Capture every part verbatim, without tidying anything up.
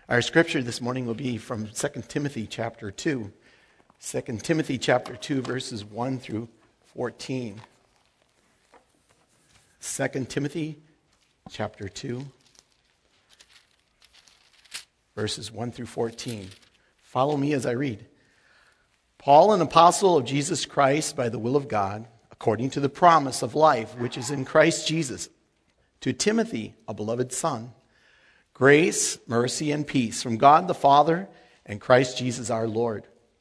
Our scripture this morning will be from Second Timothy chapter two. Second Timothy chapter two, verses one through fourteen. Second Timothy chapter two, verses one through fourteen. Follow me as I read. Paul, an apostle of Jesus Christ by the will of God, according to the promise of life which is in Christ Jesus, to Timothy, a beloved son, grace, mercy, and peace from God the Father and Christ Jesus our Lord.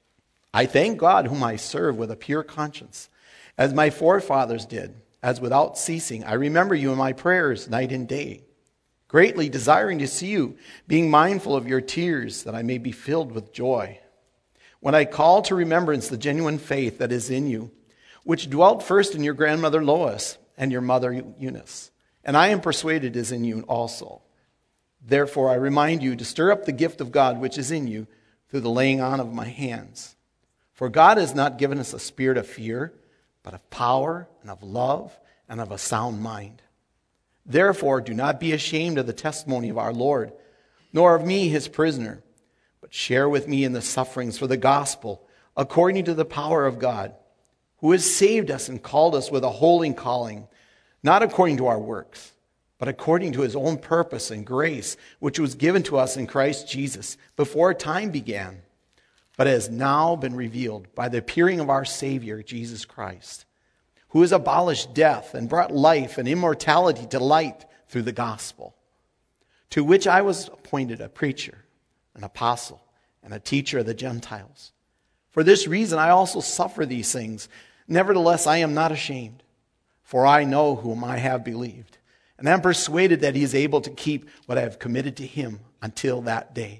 I thank God whom I serve with a pure conscience, as my forefathers did, as without ceasing I remember you in my prayers night and day, greatly desiring to see you, being mindful of your tears, that I may be filled with joy. When I call to remembrance the genuine faith that is in you, which dwelt first in your grandmother Lois and your mother Eunice, and I am persuaded is in you also. Therefore, I remind you to stir up the gift of God which is in you through the laying on of my hands. For God has not given us a spirit of fear, but of power and of love and of a sound mind. Therefore, do not be ashamed of the testimony of our Lord, nor of me, his prisoner, but share with me in the sufferings for the gospel, according to the power of God, who has saved us and called us with a holy calling, not according to our works, but according to his own purpose and grace, which was given to us in Christ Jesus before time began, but has now been revealed by the appearing of our Savior, Jesus Christ, who has abolished death and brought life and immortality to light through the gospel, to which I was appointed a preacher, an apostle, and a teacher of the Gentiles. For this reason I also suffer these things. Nevertheless, I am not ashamed, for I know whom I have believed, and I am persuaded that he is able to keep what I have committed to him until that day.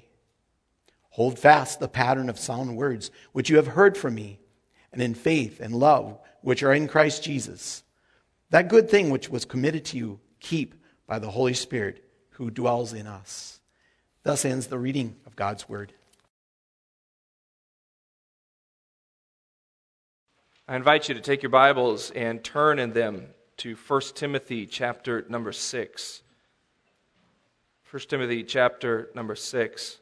Hold fast the pattern of sound words which you have heard from me, and in faith and love which are in Christ Jesus. That good thing which was committed to you, keep by the Holy Spirit who dwells in us. Thus ends the reading of God's word. I invite you to take your Bibles and turn in them to First Timothy chapter number six. First Timothy chapter number six.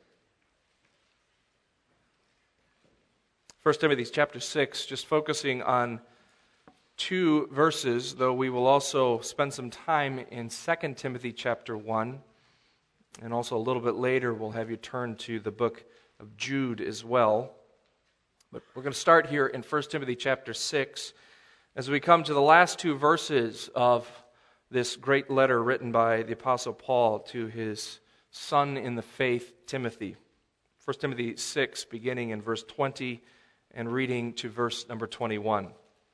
First Timothy chapter six, just focusing on two verses, though we will also spend some time in Second Timothy chapter one, and also a little bit later we'll have you turn to the book of Jude as well. But we're going to start here in First Timothy chapter six as we come to the last two verses of this great letter written by the Apostle Paul to his son in the faith, Timothy. First Timothy six, beginning in verse twenty and reading to verse number twenty-one.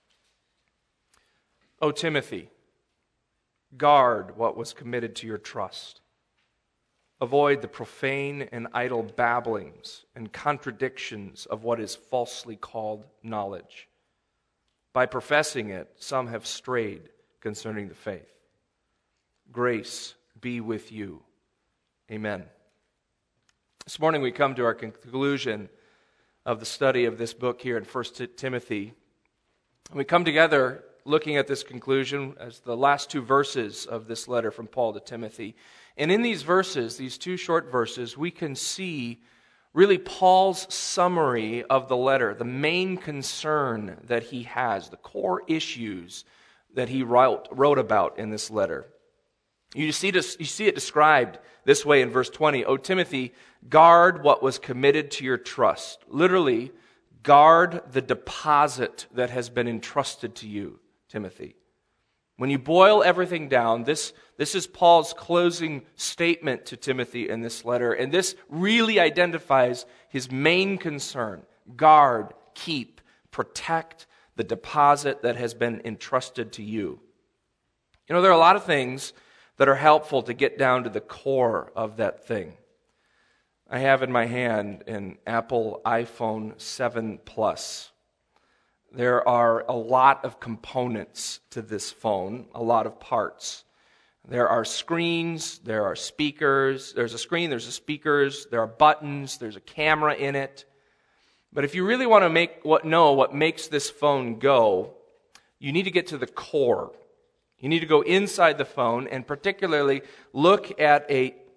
O Timothy, guard what was committed to your trust. Avoid the profane and idle babblings and contradictions of what is falsely called knowledge. By professing it, some have strayed concerning the faith. Grace be with you. Amen. This morning we come to our conclusion of the study of this book here in First Timothy. We come together looking at this conclusion as the last two verses of this letter from Paul to Timothy. And in these verses, these two short verses, we can see really Paul's summary of the letter, the main concern that he has, the core issues that he wrote, wrote about in this letter. You see, this, you see it described this way in verse twenty. O Timothy, guard what was committed to your trust. Literally, guard the deposit that has been entrusted to you, Timothy. When you boil everything down, this, this is Paul's closing statement to Timothy in this letter, and this really identifies his main concern. Guard, keep, protect the deposit that has been entrusted to you. You know, there are a lot of things that are helpful to get down to the core of that thing. I have in my hand an Apple iPhone seven Plus. There are a lot of components to this phone, a lot of parts. There are screens, there are speakers, there's a screen, there's a speakers, there are buttons, there's a camera in it. But if you really want to make what know what makes this phone go, you need to get to the core. You need to go inside the phone and particularly look at a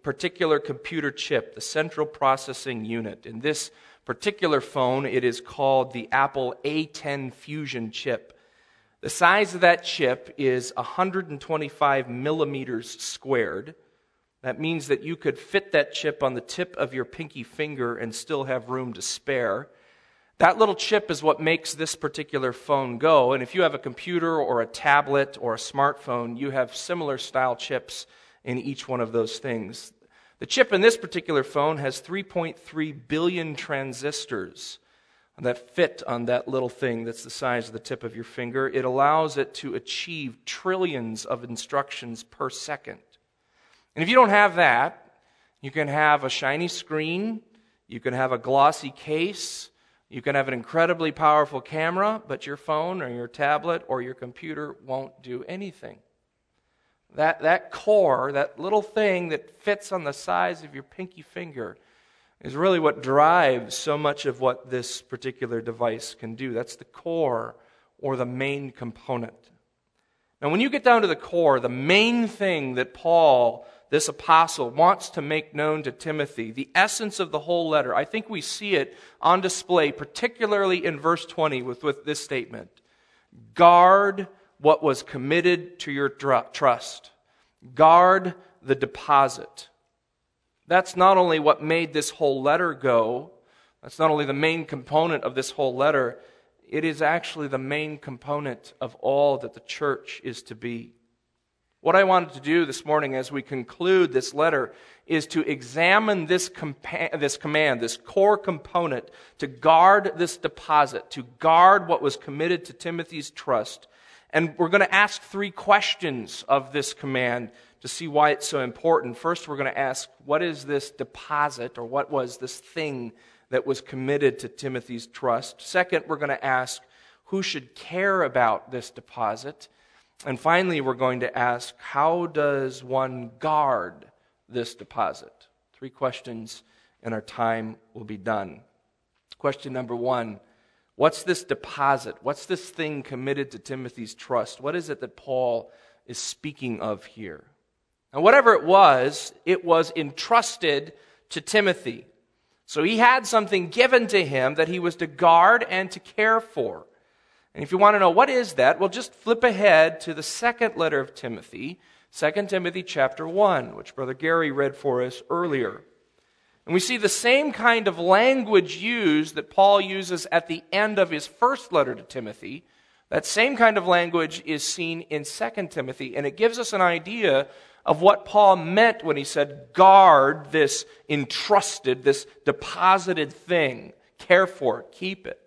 particular computer chip, the central processing unit. In this particular phone, it is called the Apple A ten Fusion chip. The size of that chip is one hundred twenty-five millimeters squared. That means that you could fit that chip on the tip of your pinky finger and still have room to spare. That little chip is what makes this particular phone go. And if you have a computer or a tablet or a smartphone, you have similar style chips in each one of those things. The chip in this particular phone has three point three billion transistors that fit on that little thing that's the size of the tip of your finger. It allows it to achieve trillions of instructions per second. And if you don't have that, you can have a shiny screen, you can have a glossy case, you can have an incredibly powerful camera, but your phone or your tablet or your computer won't do anything. That, that core, that little thing that fits on the size of your pinky finger, is really what drives so much of what this particular device can do. That's the core or the main component. Now, when you get down to the core, the main thing that Paul, this apostle, wants to make known to Timothy, the essence of the whole letter, I think we see it on display, particularly in verse twenty with, with this statement. Guard what was committed to your trust. Guard the deposit. That's not only what made this whole letter go, that's not only the main component of this whole letter, it is actually the main component of all that the church is to be. What I wanted to do this morning as we conclude this letter is to examine this, compa- this command, this core component, to guard this deposit, to guard what was committed to Timothy's trust. And we're going to ask three questions of this command to see why it's so important. First, we're going to ask, what is this deposit, or what was this thing that was committed to Timothy's trust? Second, we're going to ask, who should care about this deposit? And finally, we're going to ask, how does one guard this deposit? Three questions, and our time will be done. Question number one, what's this deposit? What's this thing committed to Timothy's trust? What is it that Paul is speaking of here? And whatever it was, it was entrusted to Timothy. So he had something given to him that he was to guard and to care for. And if you want to know what is that, well, just flip ahead to the second letter of Timothy, Second Timothy chapter one, which Brother Gary read for us earlier. And we see the same kind of language used that Paul uses at the end of his first letter to Timothy. That same kind of language is seen in Second Timothy, and it gives us an idea of what Paul meant when he said, guard this entrusted, this deposited thing. Care for it, keep it.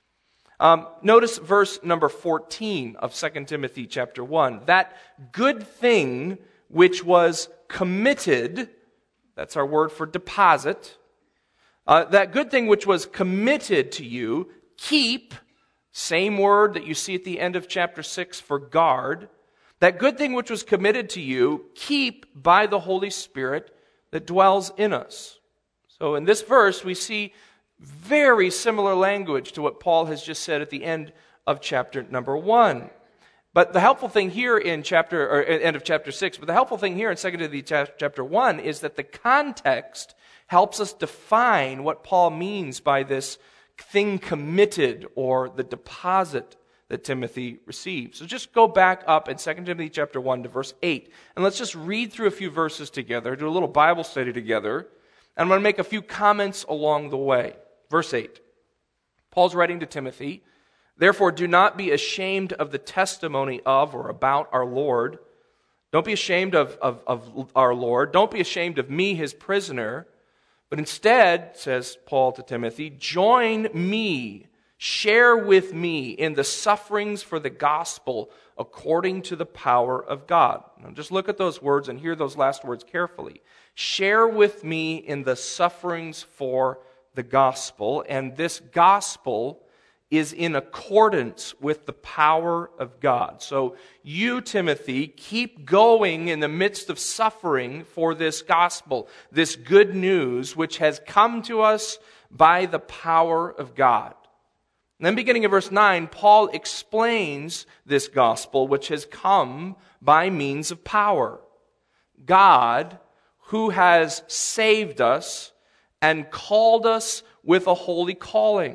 Um, notice verse number fourteen of Second Timothy chapter one. That good thing which was committed, that's our word for deposit, uh, that good thing which was committed to you, keep, same word that you see at the end of chapter six for guard, that good thing which was committed to you, keep by the Holy Spirit that dwells in us. So in this verse, we see very similar language to what Paul has just said at the end of chapter number one. But the helpful thing here in chapter, or end of chapter six, but the helpful thing here in Second Timothy chapter one is that the context helps us define what Paul means by this thing committed, or the deposit that Timothy received. So just go back up in Second Timothy chapter one to verse eight, and let's just read through a few verses together, do a little Bible study together, and I'm going to make a few comments along the way. Verse eight, Paul's writing to Timothy, therefore do not be ashamed of the testimony of or about our Lord. Don't be ashamed of, of, of our Lord. Don't be ashamed of me, his prisoner. But instead, says Paul to Timothy, join me, share with me in the sufferings for the gospel according to the power of God. Now just look at those words and hear those last words carefully. Share with me in the sufferings for the gospel, and this gospel is in accordance with the power of God. So you, Timothy, keep going in the midst of suffering for this gospel, this good news which has come to us by the power of God. And then beginning in verse nine, Paul explains this gospel which has come by means of power. God, who has saved us and called us with a holy calling.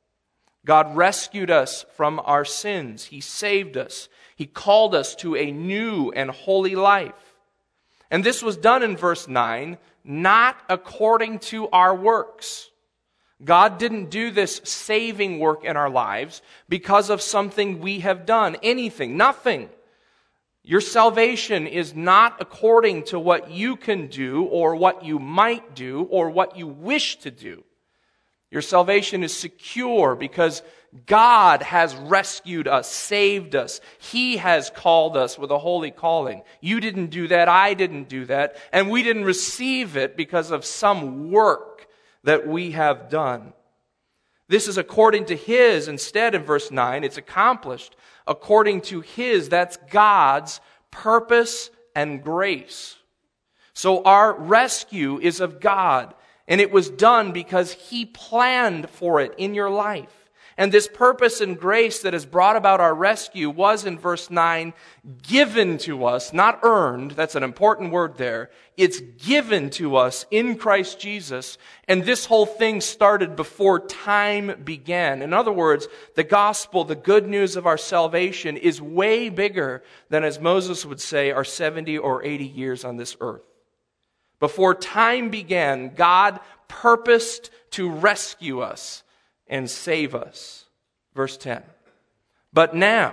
God rescued us from our sins. He saved us. He called us to a new and holy life. And this was done in verse nine, not according to our works. God didn't do this saving work in our lives because of something we have done. Anything, nothing. Your salvation is not according to what you can do or what you might do or what you wish to do. Your salvation is secure because God has rescued us, saved us. He has called us with a holy calling. You didn't do that, I didn't do that, and we didn't receive it because of some work that we have done. This is according to His. Instead, in verse nine, it's accomplished according to His, that's God's, purpose and grace. So our rescue is of God. And it was done because He planned for it in your life. And this purpose and grace that has brought about our rescue was, in verse nine, given to us, not earned. That's an important word there. It's given to us in Christ Jesus. And this whole thing started before time began. In other words, the gospel, the good news of our salvation, is way bigger than, as Moses would say, our seventy or eighty years on this earth. Before time began, God purposed to rescue us and save us. Verse ten. But now,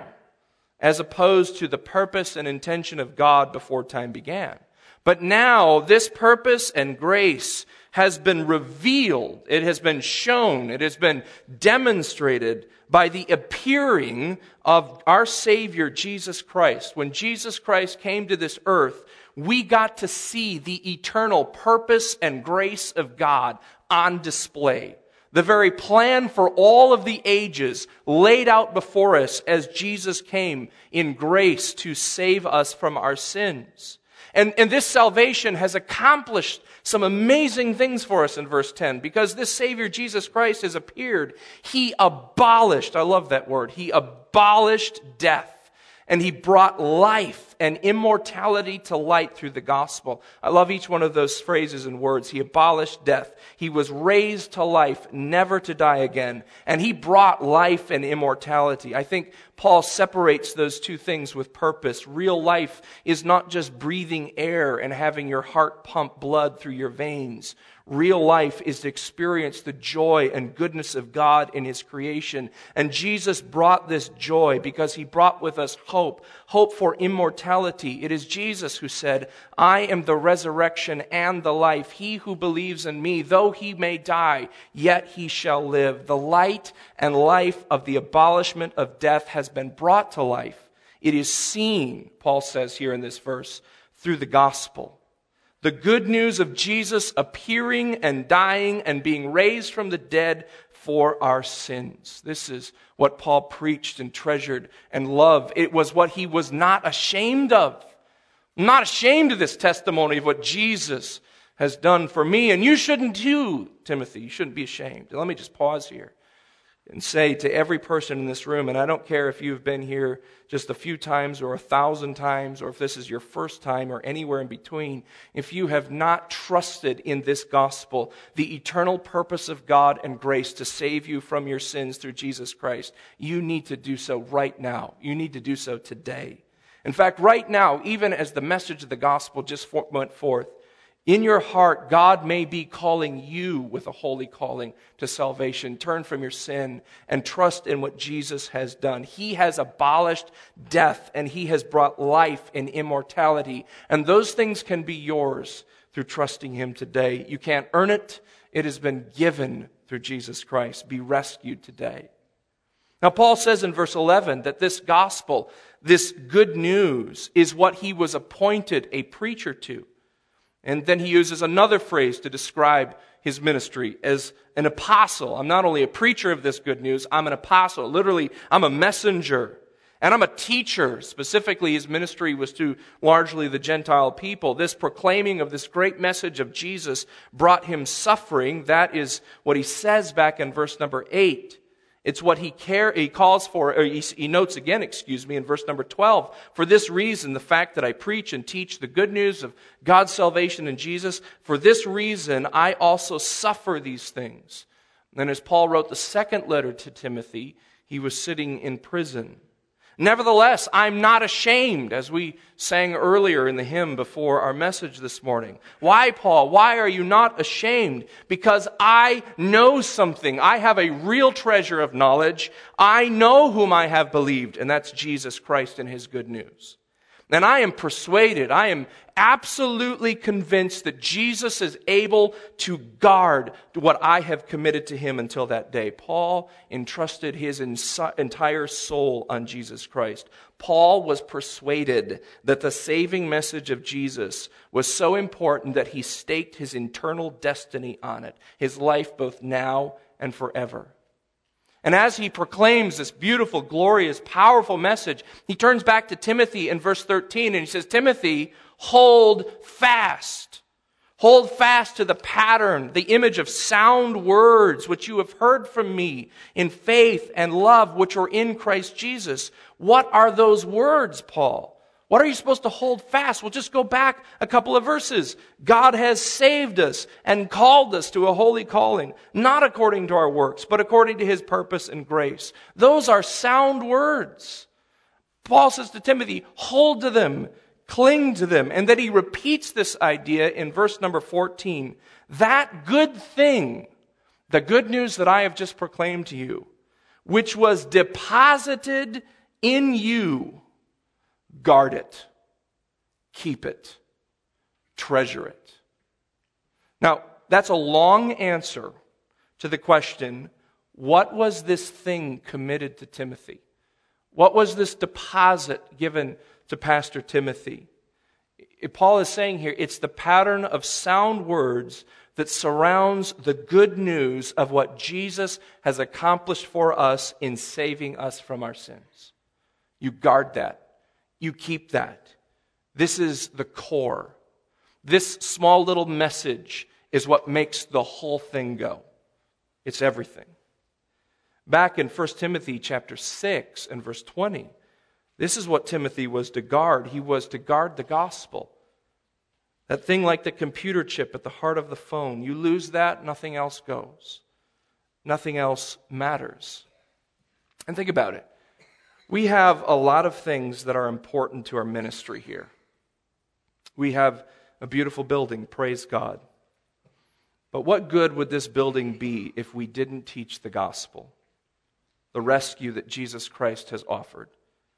as opposed to the purpose and intention of God before time began, but now this purpose and grace has been revealed, it has been shown, it has been demonstrated by the appearing of our Savior, Jesus Christ. When Jesus Christ came to this earth, we got to see the eternal purpose and grace of God on display. The very plan for all of the ages laid out before us as Jesus came in grace to save us from our sins. And, and this salvation has accomplished some amazing things for us in verse ten, because this Savior, Jesus Christ, has appeared. He abolished, I love that word, He abolished death. And He brought life and immortality to light through the gospel. I love each one of those phrases and words. He abolished death. He was raised to life, never to die again. And He brought life and immortality. I think Paul separates those two things with purpose. Real life is not just breathing air and having your heart pump blood through your veins. Real life is to experience the joy and goodness of God in His creation. And Jesus brought this joy because He brought with us hope, hope for immortality. It is Jesus who said, I am the resurrection and the life. He who believes in me, though he may die, yet he shall live. The light and life of the abolishment of death has been brought to life. It is seen, Paul says here in this verse, through the gospel. The good news of Jesus appearing and dying and being raised from the dead for our sins. This is what Paul preached and treasured and loved. It was what he was not ashamed of. I'm not ashamed of this testimony of what Jesus has done for me. And you shouldn't too, Timothy. You shouldn't be ashamed. Let me just pause here and say to every person in this room, and I don't care if you've been here just a few times or a thousand times, or if this is your first time or anywhere in between, if you have not trusted in this gospel, the eternal purpose of God and grace to save you from your sins through Jesus Christ, you need to do so right now. You need to do so today. In fact, right now, even as the message of the gospel just went forth, in your heart, God may be calling you with a holy calling to salvation. Turn from your sin and trust in what Jesus has done. He has abolished death and He has brought life and immortality. And those things can be yours through trusting Him today. You can't earn it. It has been given through Jesus Christ. Be rescued today. Now, Paul says in verse eleven that this gospel, this good news, is what he was appointed a preacher to. And then he uses another phrase to describe his ministry as an apostle. I'm not only a preacher of this good news, I'm an apostle. Literally, I'm a messenger. And I'm a teacher. Specifically, his ministry was to largely the Gentile people. This proclaiming of this great message of Jesus brought him suffering. That is what he says back in verse number eight. It's what he care he calls for, or he, he notes again, excuse me, in verse number twelve. For this reason, the fact that I preach and teach the good news of God's salvation in Jesus, for this reason I also suffer these things. And as Paul wrote the second letter to Timothy, he was sitting in prison. Nevertheless, I'm not ashamed, as we sang earlier in the hymn before our message this morning. Why, Paul? Why are you not ashamed? Because I know something. I have a real treasure of knowledge. I know whom I have believed, and that's Jesus Christ and his good news. And I am persuaded, I am absolutely convinced that Jesus is able to guard what I have committed to him until that day. Paul entrusted his entire soul on Jesus Christ. Paul was persuaded that the saving message of Jesus was so important that he staked his eternal destiny on it, his life both now and forever. And as he proclaims this beautiful, glorious, powerful message, he turns back to Timothy in verse thirteen and he says, Timothy, hold fast. Hold fast to the pattern, the image of sound words which you have heard from me in faith and love which are in Christ Jesus. What are those words, Paul? What are you supposed to hold fast? Well, just go back a couple of verses. God has saved us and called us to a holy calling, not according to our works, but according to his purpose and grace. Those are sound words. Paul says to Timothy, hold to them, cling to them. And then he repeats this idea in verse number fourteen. That good thing, the good news that I have just proclaimed to you, which was deposited in you, guard it, keep it, treasure it. Now, that's a long answer to the question, what was this thing committed to Timothy? What was this deposit given to Pastor Timothy? Paul is saying here, it's the pattern of sound words that surrounds the good news of what Jesus has accomplished for us in saving us from our sins. You guard that. You keep that. This is the core. This small little message is what makes the whole thing go. It's everything. Back in First Timothy chapter six and verse twenty, this is what Timothy was to guard. He was to guard the gospel. That thing like the computer chip at the heart of the phone. You lose that, nothing else goes. Nothing else matters. And think about it. We have a lot of things that are important to our ministry here. We have a beautiful building, praise God. But what good would this building be if we didn't teach the gospel, the rescue that Jesus Christ has offered?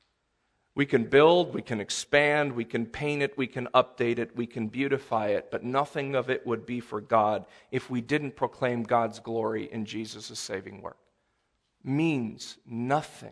We can build, we can expand, we can paint it, we can update it, we can beautify it, but nothing of it would be for God if we didn't proclaim God's glory in Jesus' saving work. Means nothing.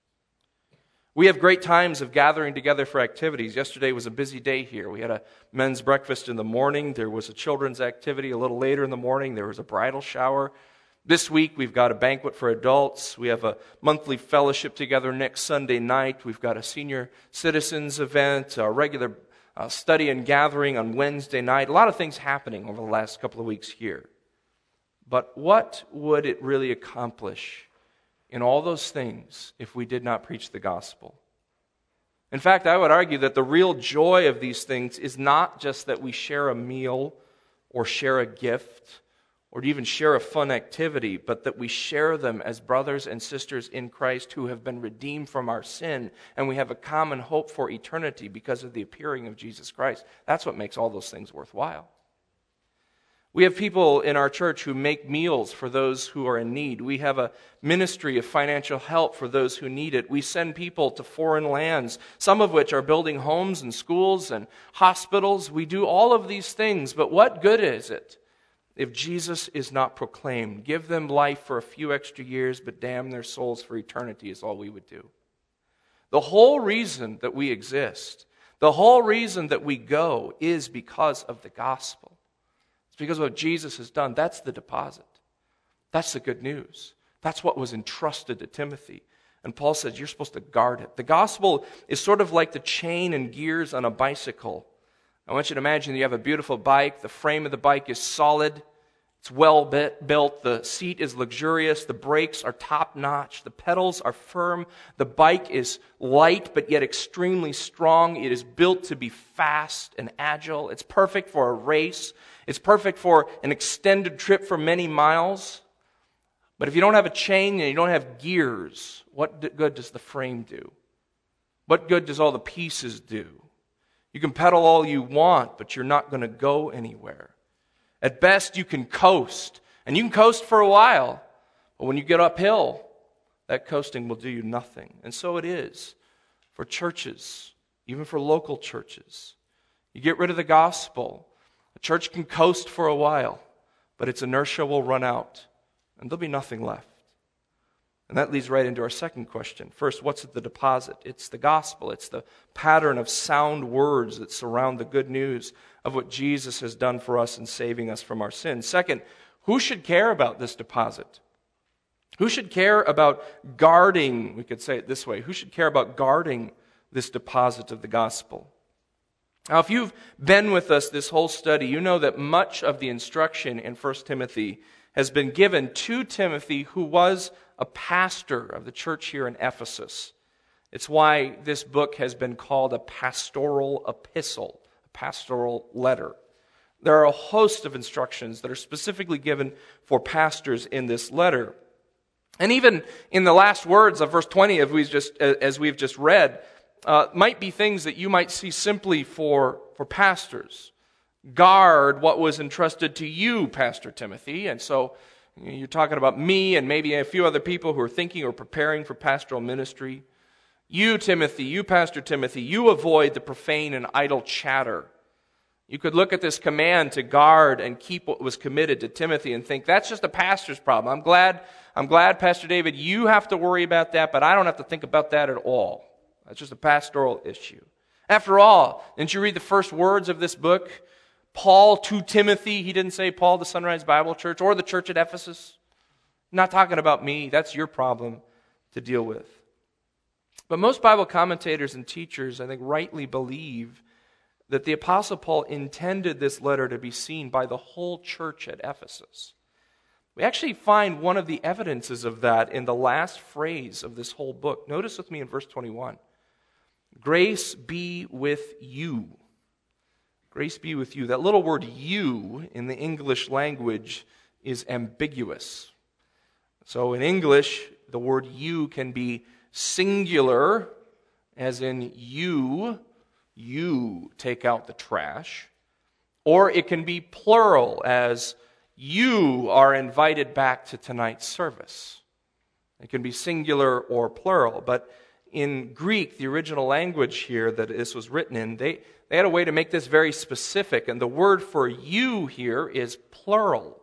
We have great times of gathering together for activities. Yesterday was a busy day here. We had a men's breakfast in the morning. There was a children's activity a little later in the morning. There was a bridal shower. This week we've got a banquet for adults. We have a monthly fellowship together next Sunday night. We've got a senior citizens event, a regular uh, study and gathering on Wednesday night. A lot of things happening over the last couple of weeks here. But what would it really accomplish in all those things if we did not preach the gospel? In fact, I would argue that the real joy of these things is not just that we share a meal or share a gift or even share a fun activity, but that we share them as brothers and sisters in Christ who have been redeemed from our sin, and we have a common hope for eternity because of the appearing of Jesus Christ. That's what makes all those things worthwhile. We have people in our church who make meals for those who are in need. We have a ministry of financial help for those who need it. We send people to foreign lands, some of which are building homes and schools and hospitals. We do all of these things, but what good is it if Jesus is not proclaimed? Give them life for a few extra years, but damn their souls for eternity is all we would do. The whole reason that we exist, the whole reason that we go is because of the gospel. Because of what Jesus has done. That's the deposit. That's the good news. That's what was entrusted to Timothy. And Paul says you're supposed to guard it. The gospel is sort of like the chain and gears on a bicycle. I want you to imagine you have a beautiful bike. The frame of the bike is solid. It's well built, the seat is luxurious, the brakes are top-notch, the pedals are firm, the bike is light but yet extremely strong. It is built to be fast and agile. It's perfect for a race. It's perfect for an extended trip for many miles. But if you don't have a chain and you don't have gears, what good does the frame do? What good does all the pieces do? You can pedal all you want, but you're not going to go anywhere. At best, you can coast, and you can coast for a while, but when you get uphill, that coasting will do you nothing. And so it is for churches, even for local churches. You get rid of the gospel, a church can coast for a while, but its inertia will run out, and there'll be nothing left. And that leads right into our second question. First, what's at the deposit? It's the gospel. It's the pattern of sound words that surround the good news of what Jesus has done for us in saving us from our sins. Second, who should care about this deposit? Who should care about guarding, we could say it this way, who should care about guarding this deposit of the gospel? Now, if you've been with us this whole study, you know that much of the instruction in First Timothy has been given to Timothy, who was a pastor of the church here in Ephesus. It's why this book has been called a pastoral epistle, a pastoral letter. There are a host of instructions that are specifically given for pastors in this letter. And even in the last words of verse twenty, as we've just, as we've just read, uh, might be things that you might see simply for, for pastors. Guard what was entrusted to you, Pastor Timothy. And so you're talking about me and maybe a few other people who are thinking or preparing for pastoral ministry. You, Timothy, you, Pastor Timothy, you avoid the profane and idle chatter. You could look at this command to guard and keep what was committed to Timothy and think, that's just a pastor's problem. I'm glad, I'm glad, Pastor David, you have to worry about that, but I don't have to think about that at all. That's just a pastoral issue. After all, didn't you read the first words of this book? Paul to Timothy. He didn't say Paul to Sunrise Bible Church or the church at Ephesus. I'm not talking about me. That's your problem to deal with. But most Bible commentators and teachers, I think, rightly believe that the Apostle Paul intended this letter to be seen by the whole church at Ephesus. We actually find one of the evidences of that in the last phrase of this whole book. Notice with me in verse twenty-one. Grace be with you. Grace be with you. That little word you in the English language is ambiguous. So in English, the word you can be singular, as in you, you take out the trash. Or it can be plural, as you are invited back to tonight's service. It can be singular or plural. But in Greek, the original language here that this was written in, they, they had a way to make this very specific. And the word for you here is plural.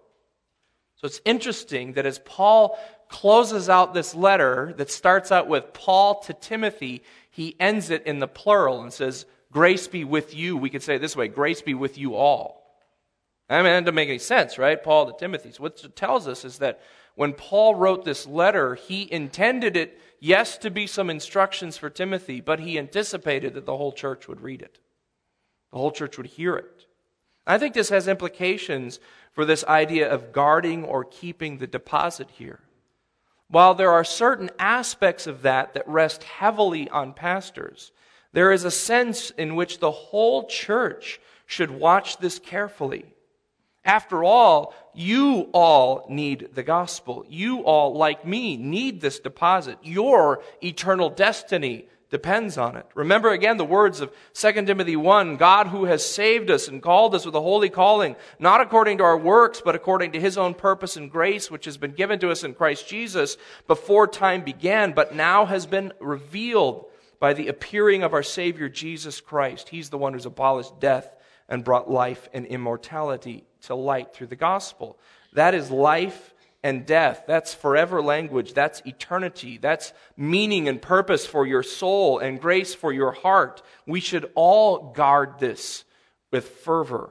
So it's interesting that as Paul closes out this letter that starts out with Paul to Timothy, he ends it in the plural and says, grace be with you. We could say it this way, grace be with you all. I mean, that doesn't make any sense, right? Paul to Timothy. So what it tells us is that when Paul wrote this letter, he intended it, yes, to be some instructions for Timothy, but he anticipated that the whole church would read it. The whole church would hear it. I think this has implications for this idea of guarding or keeping the deposit here. While there are certain aspects of that that rest heavily on pastors, there is a sense in which the whole church should watch this carefully. After all, you all need the gospel. You all, like me, need this deposit. Your eternal destiny depends on it. Remember again the words of Second Timothy one, God who has saved us and called us with a holy calling, not according to our works, but according to His own purpose and grace, which has been given to us in Christ Jesus before time began, but now has been revealed by the appearing of our Savior Jesus Christ. He's the one who's abolished death and brought life and immortality to light through the gospel. That is life and death. That's forever language. That's eternity. That's meaning and purpose for your soul and grace for your heart. We should all guard this with fervor.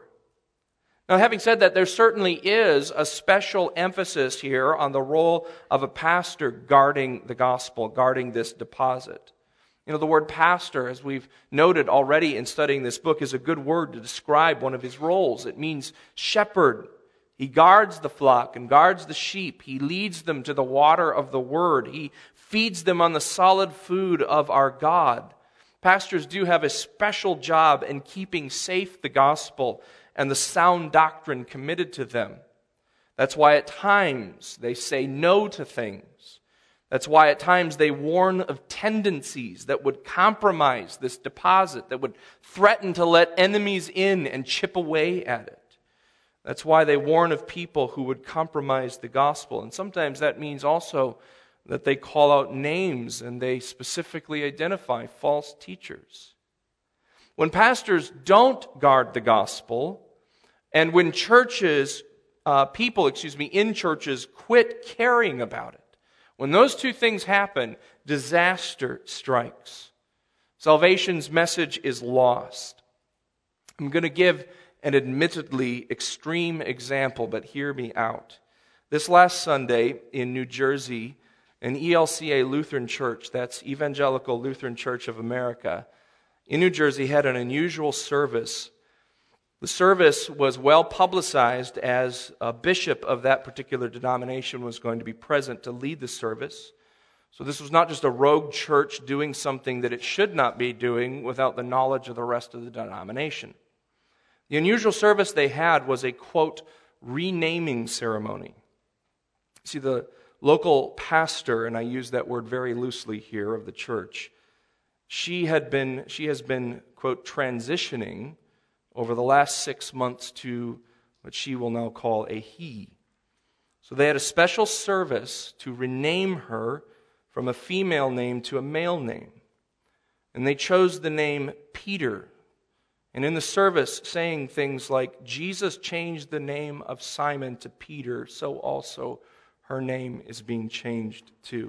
Now, having said that, there certainly is a special emphasis here on the role of a pastor guarding the gospel, guarding this deposit. You know, the word pastor, as we've noted already in studying this book, is a good word to describe one of his roles. It means shepherd, He guards the flock and guards the sheep. He leads them to the water of the Word. He feeds them on the solid food of our God. Pastors do have a special job in keeping safe the gospel and the sound doctrine committed to them. That's why at times they say no to things. That's why at times they warn of tendencies that would compromise this deposit, that would threaten to let enemies in and chip away at it. That's why they warn of people who would compromise the gospel. And sometimes that means also that they call out names and they specifically identify false teachers. When pastors don't guard the gospel, and when churches, uh, people, excuse me, in churches quit caring about it, when those two things happen, disaster strikes. Salvation's message is lost. I'm going to give an admittedly extreme example, but hear me out. This last Sunday in New Jersey, an E L C A Lutheran Church, that's Evangelical Lutheran Church of America, in New Jersey had an unusual service. The service was well publicized as a bishop of that particular denomination was going to be present to lead the service. So this was not just a rogue church doing something that it should not be doing without the knowledge of the rest of the denomination. The unusual service they had was a, quote, renaming ceremony. See, the local pastor, and I use that word very loosely here, of the church, she had been, she has been, quote, transitioning over the last six months to what she will now call a he. So they had a special service to rename her from a female name to a male name. And they chose the name Peter. And in the service, saying things like, Jesus changed the name of Simon to Peter, so also her name is being changed too.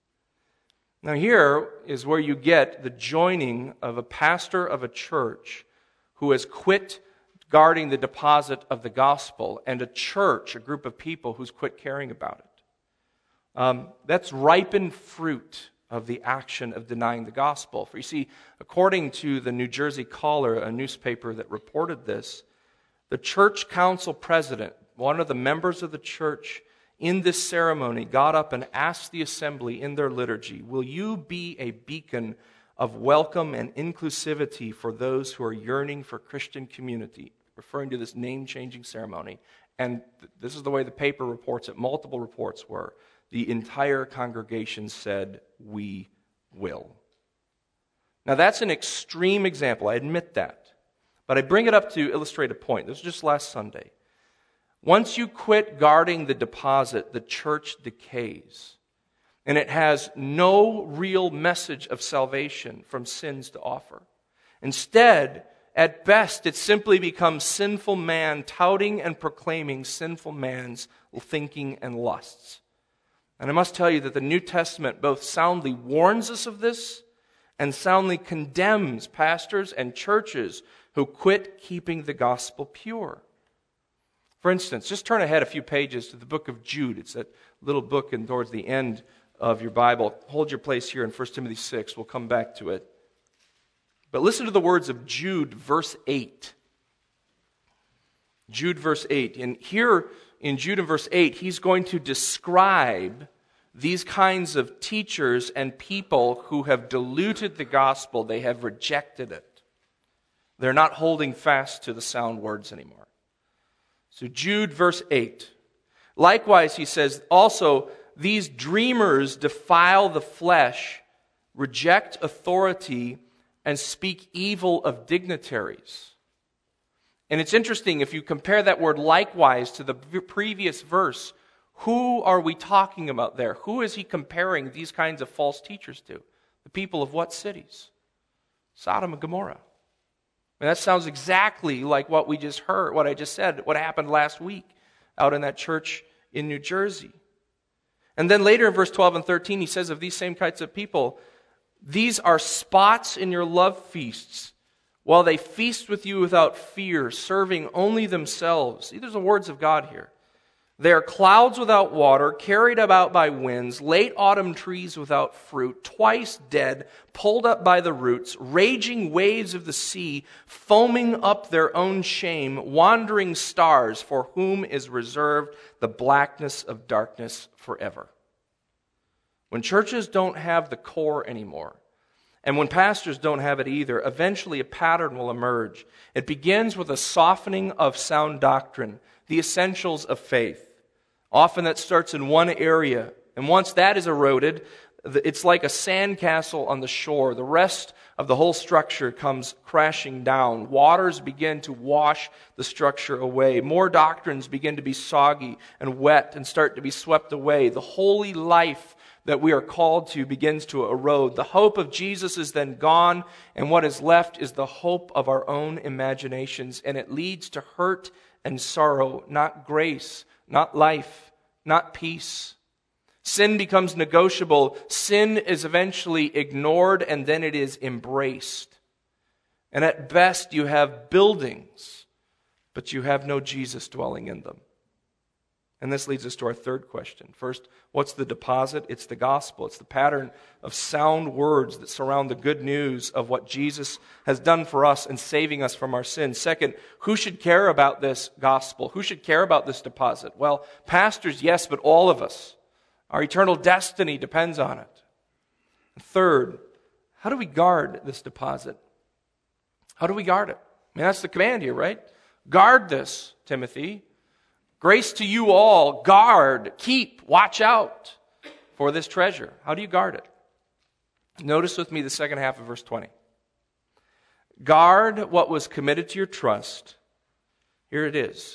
Now here is where you get the joining of a pastor of a church who has quit guarding the deposit of the gospel and a church, a group of people who's quit caring about it. Um, that's ripened fruit of the action of denying the gospel. For you see, according to the New Jersey Caller, a newspaper that reported this, the church council president, one of the members of the church in this ceremony, got up and asked the assembly in their liturgy, will you be a beacon of welcome and inclusivity for those who are yearning for Christian community, referring to this name-changing ceremony. And th- this is the way the paper reports it, multiple reports were. The entire congregation said, we will. Now that's an extreme example, I admit that. But I bring it up to illustrate a point. This was just last Sunday. Once you quit guarding the deposit, the church decays. And it has no real message of salvation from sins to offer. Instead, at best, it simply becomes sinful man touting and proclaiming sinful man's thinking and lusts. And I must tell you that the New Testament both soundly warns us of this and soundly condemns pastors and churches who quit keeping the gospel pure. For instance, just turn ahead a few pages to the book of Jude. It's that little book and towards the end of your Bible. Hold your place here in First Timothy six. We'll come back to it. But listen to the words of Jude, verse eight. Jude, verse eight. And here in Jude, in verse eight, he's going to describe these kinds of teachers and people who have diluted the gospel. They have rejected it. They're not holding fast to the sound words anymore. So Jude, verse eight. Likewise, he says, also, these dreamers defile the flesh, reject authority, and speak evil of dignitaries. And it's interesting, if you compare that word likewise to the previous verse, who are we talking about there? Who is he comparing these kinds of false teachers to? The people of what cities? Sodom and Gomorrah. And that sounds exactly like what we just heard, what I just said, what happened last week out in that church in New Jersey. And then later in verse twelve and thirteen, he says of these same kinds of people, these are spots in your love feasts, while they feast with you without fear, serving only themselves. See, there's the words of God here. They are clouds without water, carried about by winds, late autumn trees without fruit, twice dead, pulled up by the roots, raging waves of the sea, foaming up their own shame, wandering stars for whom is reserved the blackness of darkness forever. When churches don't have the core anymore, and when pastors don't have it either, eventually a pattern will emerge. It begins with a softening of sound doctrine, the essentials of faith. Often that starts in one area, and once that is eroded, it's like a sandcastle on the shore. The rest of the whole structure comes crashing down. Waters begin to wash the structure away. More doctrines begin to be soggy and wet and start to be swept away. The holy life that we are called to begins to erode. The hope of Jesus is then gone, and what is left is the hope of our own imaginations, and it leads to hurt and sorrow, not grace, not life, not peace. Sin becomes negotiable. Sin is eventually ignored, and then it is embraced. And at best, you have buildings, but you have no Jesus dwelling in them. And this leads us to our third question. First, what's the deposit? It's the gospel. It's the pattern of sound words that surround the good news of what Jesus has done for us in saving us from our sins. Second, who should care about this gospel? Who should care about this deposit? Well, pastors, yes, but all of us. Our eternal destiny depends on it. Third, how do we guard this deposit? How do we guard it? I mean, that's the command here, right? Guard this, Timothy. Grace to you all, guard, keep, watch out for this treasure. How do you guard it? Notice with me the second half of verse twenty. Guard what was committed to your trust. Here it is.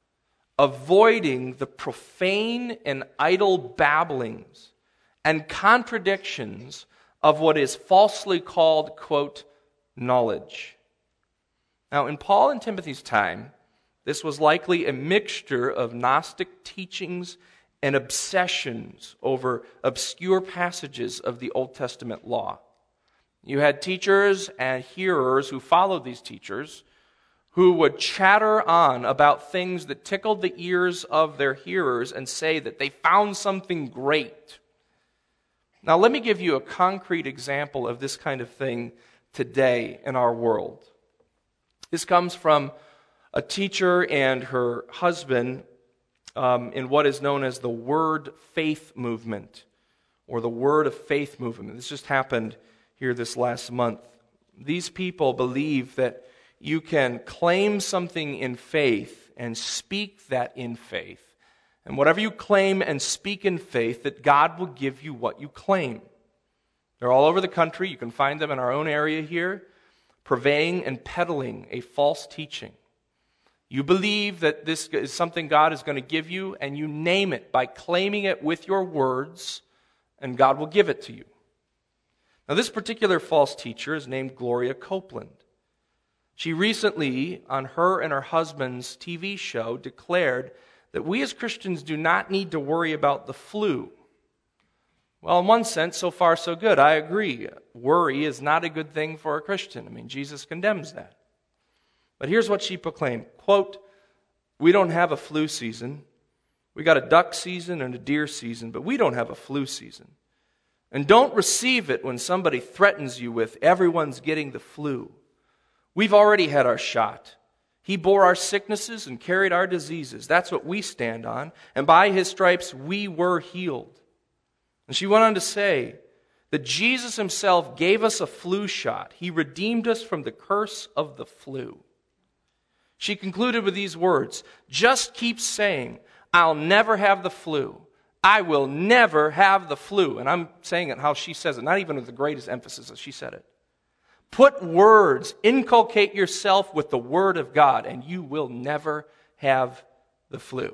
Avoiding the profane and idle babblings and contradictions of what is falsely called, quote, knowledge. Now, in Paul and Timothy's time, this was likely a mixture of Gnostic teachings and obsessions over obscure passages of the Old Testament law. You had teachers and hearers who followed these teachers who would chatter on about things that tickled the ears of their hearers and say that they found something great. Now, let me give you a concrete example of this kind of thing today in our world. This comes from a teacher and her husband um, in what is known as the Word Faith Movement, or the Word of Faith Movement. This just happened here this last month. These people believe that you can claim something in faith and speak that in faith. And whatever you claim and speak in faith, that God will give you what you claim. They're all over the country. You can find them in our own area here, purveying and peddling a false teaching. You believe that this is something God is going to give you, and you name it by claiming it with your words, and God will give it to you. Now, this particular false teacher is named Gloria Copeland. She recently, on her and her husband's T V show, declared that we as Christians do not need to worry about the flu. Well, in one sense, so far so good. I agree. Worry is not a good thing for a Christian. I mean, Jesus condemns that. But here's what she proclaimed, quote, we don't have a flu season. We got a duck season and a deer season, but we don't have a flu season. And don't receive it when somebody threatens you with, everyone's getting the flu. We've already had our shot. He bore our sicknesses and carried our diseases. That's what we stand on. And by His stripes we were healed. And she went on to say that Jesus Himself gave us a flu shot. He redeemed us from the curse of the flu. She concluded with these words, just keep saying, I'll never have the flu. I will never have the flu. And I'm saying it how she says it, not even with the greatest emphasis as she said it. Put words, inculcate yourself with the Word of God, and you will never have the flu.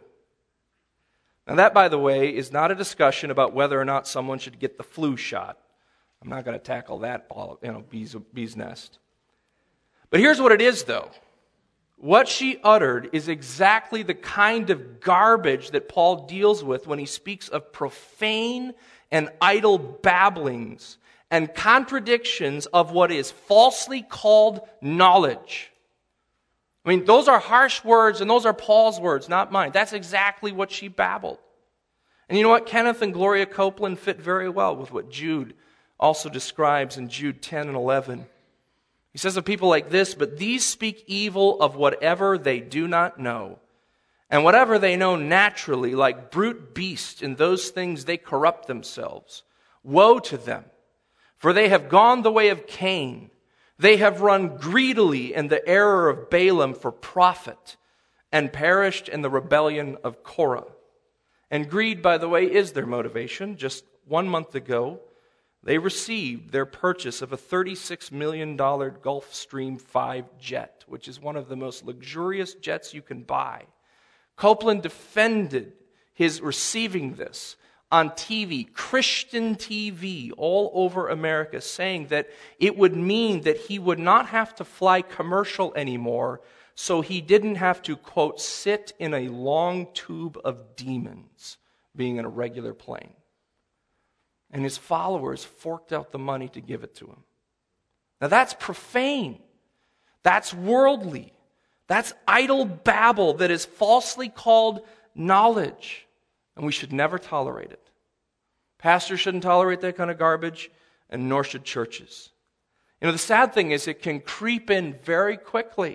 Now that, by the way, is not a discussion about whether or not someone should get the flu shot. I'm not going to tackle that, you know, bee's, bee's nest. But here's what it is, though. What she uttered is exactly the kind of garbage that Paul deals with when he speaks of profane and idle babblings and contradictions of what is falsely called knowledge. I mean, those are harsh words, and those are Paul's words, not mine. That's exactly what she babbled. And you know what? Kenneth and Gloria Copeland fit very well with what Jude also describes in Jude ten and eleven. He says of people like this, "But these speak evil of whatever they do not know. And whatever they know naturally, like brute beasts, in those things they corrupt themselves. Woe to them! For they have gone the way of Cain. They have run greedily in the error of Balaam for profit, and perished in the rebellion of Korah." And greed, by the way, is their motivation. Just one month ago, they received their purchase of a thirty-six million dollars Gulfstream five jet, which is one of the most luxurious jets you can buy. Copeland defended his receiving this on T V, Christian T V, all over America, saying that it would mean that he would not have to fly commercial anymore, so he didn't have to, quote, sit in a long tube of demons, being in a regular plane. And his followers forked out the money to give it to him. Now that's profane. That's worldly. That's idle babble that is falsely called knowledge. And we should never tolerate it. Pastors shouldn't tolerate that kind of garbage, and nor should churches. You know, the sad thing is it can creep in very quickly.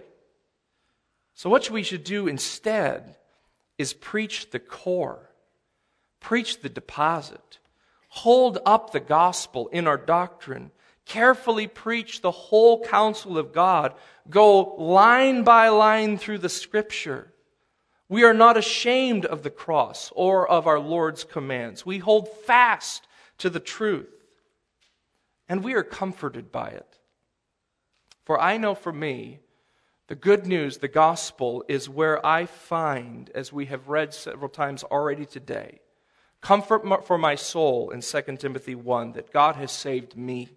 So what we should do instead is preach the core. Preach the deposit. Hold up the gospel in our doctrine. Carefully preach the whole counsel of God. Go line by line through the Scripture. We are not ashamed of the cross or of our Lord's commands. We hold fast to the truth. And we are comforted by it. For I know for me, the good news, the gospel, is where I find, as we have read several times already today, comfort for my soul in Second Timothy one, that God has saved me.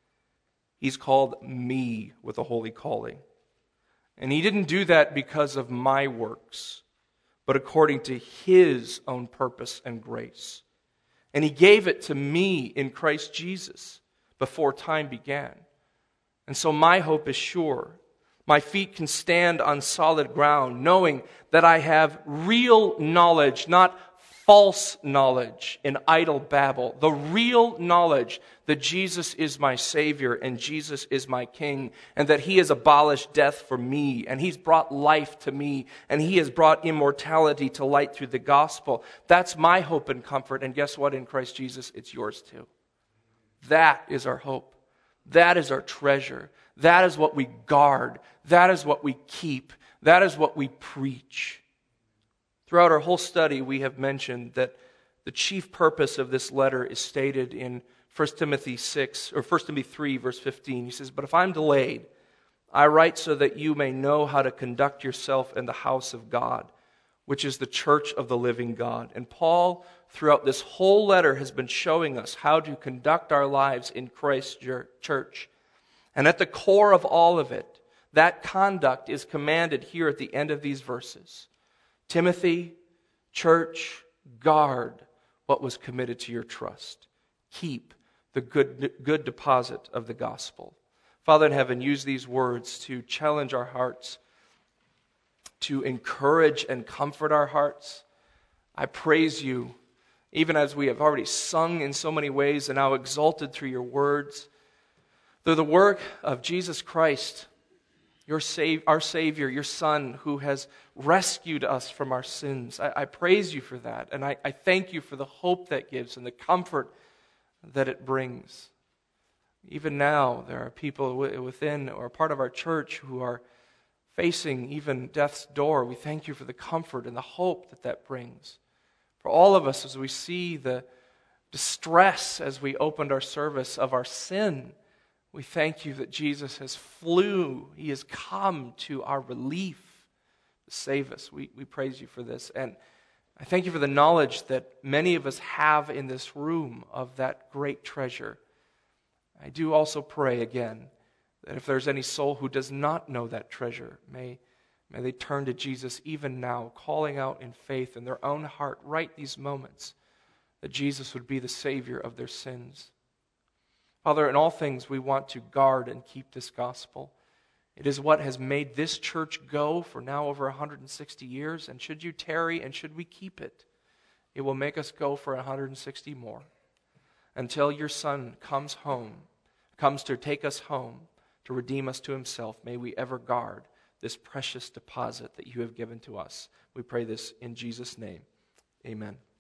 He's called me with a holy calling. And He didn't do that because of my works, but according to His own purpose and grace. And He gave it to me in Christ Jesus before time began. And so my hope is sure. My feet can stand on solid ground, knowing that I have real knowledge, not false knowledge in idle babble. The real knowledge that Jesus is my Savior and Jesus is my King, and that He has abolished death for me, and He's brought life to me, and He has brought immortality to light through the gospel. That's my hope and comfort, and guess what? In Christ Jesus, it's yours too. That is our hope. That is our treasure. That is what we guard. That is what we keep. That is what we preach. Throughout our whole study, we have mentioned that the chief purpose of this letter is stated in First Timothy six, or First Timothy three, verse fifteen. He says, "But if I'm delayed, I write so that you may know how to conduct yourself in the house of God, which is the church of the living God." And Paul, throughout this whole letter, has been showing us how to conduct our lives in Christ's church. And at the core of all of it, that conduct is commanded here at the end of these verses. Timothy, church, guard what was committed to your trust. Keep the good, good deposit of the gospel. Father in heaven, use these words to challenge our hearts, to encourage and comfort our hearts. I praise you, even as we have already sung in so many ways and now exalted through your words, through the work of Jesus Christ, your save, our Savior, your Son, who has rescued us from our sins. I, I praise you for that, and I, I thank you for the hope that gives and the comfort that it brings. Even now, there are people within or part of our church who are facing even death's door. We thank you for the comfort and the hope that that brings. For all of us, as we see the distress as we opened our service of our sin, we thank you that Jesus has flew. He has come to our relief to save us. We, we praise you for this. And I thank you for the knowledge that many of us have in this room of that great treasure. I do also pray again that if there's any soul who does not know that treasure, may, may they turn to Jesus even now, calling out in faith in their own heart right these moments that Jesus would be the Savior of their sins. Father, in all things we want to guard and keep this gospel. It is what has made this church go for now over one hundred sixty years, and should you tarry and should we keep it, it will make us go for one hundred sixty more. Until your Son comes home, comes to take us home, to redeem us to himself, may we ever guard this precious deposit that you have given to us. We pray this in Jesus' name. Amen.